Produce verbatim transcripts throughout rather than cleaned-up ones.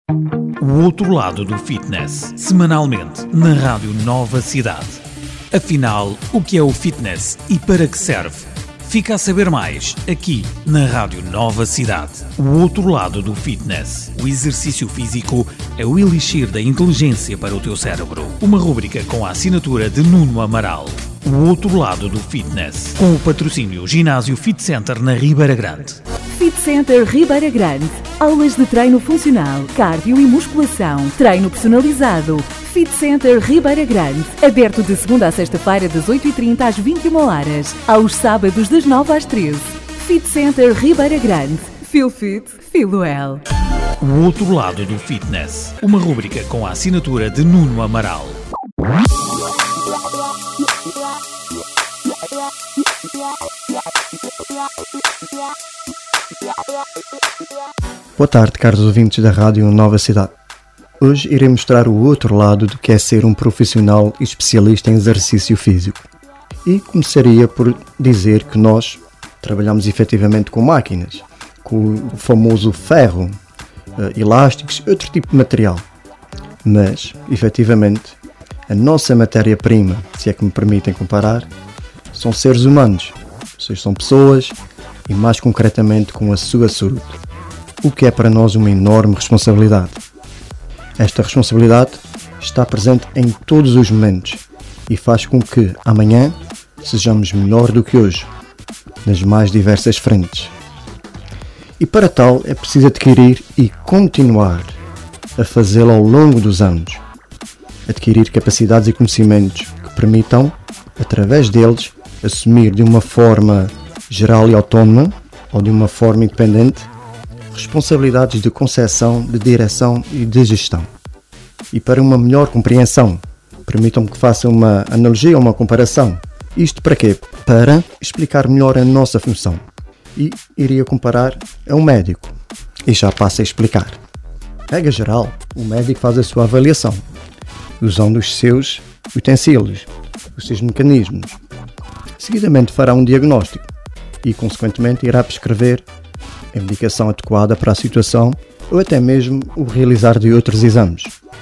O outro lado do fitness, semanalmente na Rádio Nova Cidade. Afinal, o que é o fitness e para que serve? Fica a saber mais aqui na Rádio Nova Cidade. O outro lado do fitness. O exercício físico é o elixir da inteligência para o teu cérebro. Uma rúbrica com a assinatura de Nuno Amaral. O outro lado do fitness. Com o patrocínio Ginásio Fit Center na Ribeira Grande. Fit Center Ribeira Grande. Aulas de treino funcional, cardio e musculação. Treino personalizado. Fit Center Ribeira Grande. Aberto de segunda a sexta-feira das oito e trinta às vinte e uma horas. Aos sábados das nove às treze. Fit Center Ribeira Grande. Feel fit, feel well. O outro lado do fitness. Uma rúbrica com a assinatura de Nuno Amaral. Boa tarde, caros ouvintes da Rádio Nova Cidade. Hoje irei mostrar o outro lado do que é ser um profissional e especialista em exercício físico. E começaria por dizer que nós trabalhamos efetivamente com máquinas, com o famoso ferro, elásticos e outro tipo de material. Mas, efetivamente, a nossa matéria-prima, se é que me permitem comparar, são seres humanos, ou seja, são pessoas e mais concretamente com a sua saúde, o que é para nós uma enorme responsabilidade. Esta responsabilidade está presente em todos os momentos e faz com que amanhã sejamos melhor do que hoje, nas mais diversas frentes. E para tal é preciso adquirir e continuar a fazê-lo ao longo dos anos. Adquirir capacidades e conhecimentos que permitam, através deles, assumir de uma forma geral e autónoma ou de uma forma independente responsabilidades de concepção, de direção e de gestão. E para uma melhor compreensão, permitam-me que faça uma analogia ou uma comparação. Isto para quê? Para explicar melhor a nossa função. E iria comparar a um médico. E já passo a explicar. Regra geral, o médico faz a sua avaliação, usando os seus utensílios, os seus mecanismos. Seguidamente fará um diagnóstico e, consequentemente, irá prescrever a medicação adequada para a situação ou até mesmo o realizar de outros exames.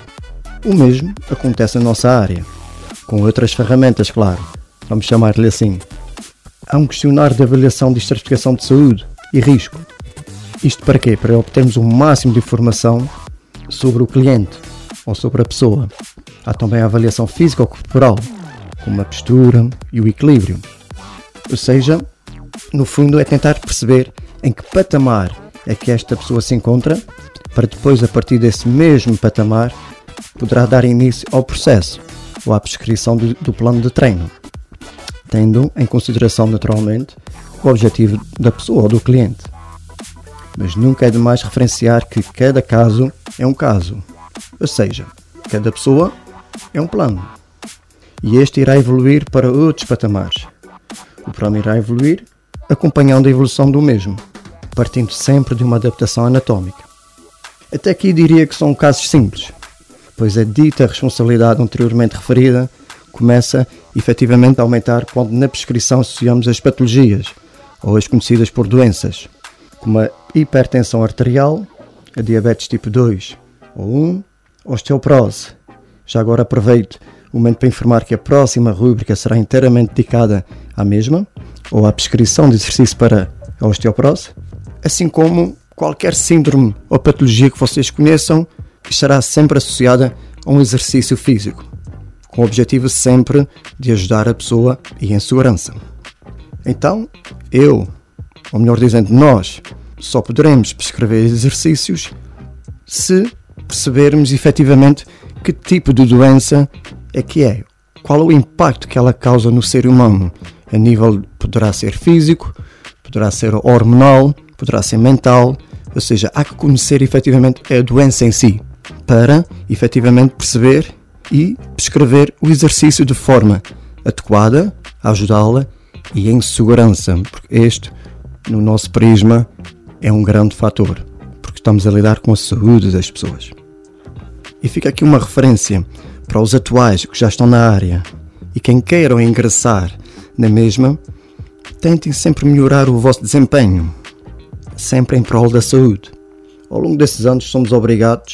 O mesmo acontece na nossa área, com outras ferramentas, claro, vamos chamar-lhe assim. Há um questionário de avaliação de estratificação de saúde e risco. Isto para quê? Para obtermos o máximo de informação sobre o cliente ou sobre a pessoa. Há também a avaliação física ou corporal, como a postura e o equilíbrio. Ou seja, no fundo é tentar perceber em que patamar é que esta pessoa se encontra, para depois, a partir desse mesmo patamar, poderá dar início ao processo ou à prescrição do, do plano de treino, tendo em consideração naturalmente o objetivo da pessoa ou do cliente. Mas nunca é demais referenciar que cada caso é um caso, ou seja, cada pessoa é um plano, e este irá evoluir para outros patamares. O plano irá evoluir acompanhando a evolução do mesmo, partindo sempre de uma adaptação anatómica. Até aqui diria que são casos simples, pois a dita responsabilidade anteriormente referida começa efetivamente a aumentar quando na prescrição associamos as patologias, ou as conhecidas por doenças, como a hipertensão arterial, a diabetes tipo dois ou um, a osteoporose. Já agora aproveito o momento para informar que a próxima rúbrica será inteiramente dedicada à mesma, ou à prescrição de exercício para a osteoporose, assim como qualquer síndrome ou patologia que vocês conheçam, que estará sempre associada a um exercício físico, com o objetivo sempre de ajudar a pessoa e em segurança. Então, eu, ou melhor dizendo, nós, só poderemos prescrever exercícios se percebermos efetivamente que tipo de doença é que é, qual é o impacto que ela causa no ser humano, a nível poderá ser físico, poderá ser hormonal, poderá ser mental, ou seja, há que conhecer efetivamente a doença em si, para efetivamente perceber e prescrever o exercício de forma adequada, a ajudá-la e em segurança, porque este, no nosso prisma, é um grande fator, porque estamos a lidar com a saúde das pessoas. E fica aqui uma referência para os atuais que já estão na área e quem queiram ingressar na mesma, tentem sempre melhorar o vosso desempenho, sempre em prol da saúde. Ao longo desses anos somos obrigados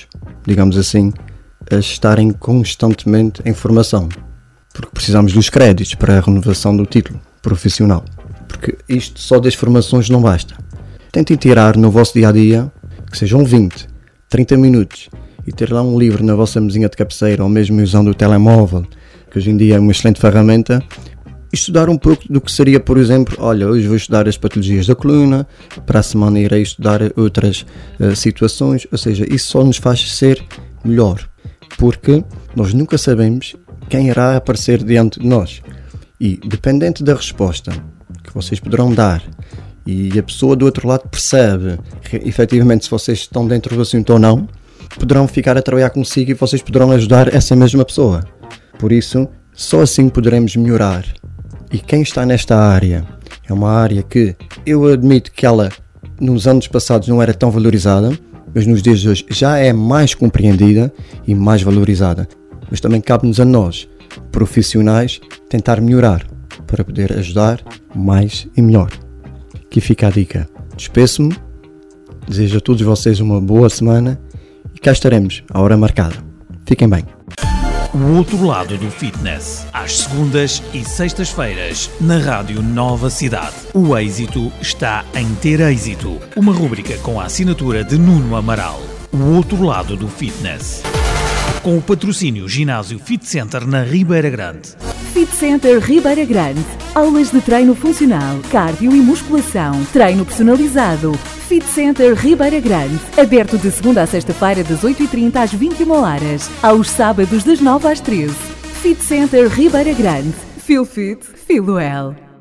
digamos assim, a estarem constantemente em formação. Porque precisamos dos créditos para a renovação do título profissional. Porque isto só das formações não basta. Tentem tirar no vosso dia-a-dia, que sejam vinte, trinta minutos, e ter lá um livro na vossa mesinha de cabeceira, ou mesmo usando o telemóvel, que hoje em dia é uma excelente ferramenta, e estudar um pouco do que seria, por exemplo, olha, hoje vou estudar as patologias da coluna, para a semana irei estudar outras uh, situações, ou seja, isso só nos faz ser melhor, porque nós nunca sabemos quem irá aparecer diante de nós. E, dependente da resposta que vocês poderão dar, e a pessoa do outro lado percebe que, efetivamente, se vocês estão dentro do assunto ou não, poderão ficar a trabalhar consigo e vocês poderão ajudar essa mesma pessoa. Por isso, só assim poderemos melhorar. E quem está nesta área, é uma área que eu admito que ela, nos anos passados, não era tão valorizada, mas nos dias de hoje já é mais compreendida e mais valorizada. Mas também cabe-nos a nós, profissionais, tentar melhorar, para poder ajudar mais e melhor. Aqui fica a dica. Despeço-me, desejo a todos vocês uma boa semana e cá estaremos, à hora marcada. Fiquem bem. O outro lado do fitness, às segundas e sextas-feiras, na Rádio Nova Cidade. O êxito está em ter êxito. Uma rúbrica com a assinatura de Nuno Amaral. O outro lado do fitness. Com o patrocínio Ginásio Fit Center na Ribeira Grande. Fit Center Ribeira Grande. Aulas de treino funcional, cardio e musculação. Treino personalizado. Fit Center Ribeira Grande. Aberto de segunda a sexta-feira das oito e trinta às vinte e uma horas. Aos sábados das nove às treze. Fit Center Ribeira Grande. Feel fit, feel well.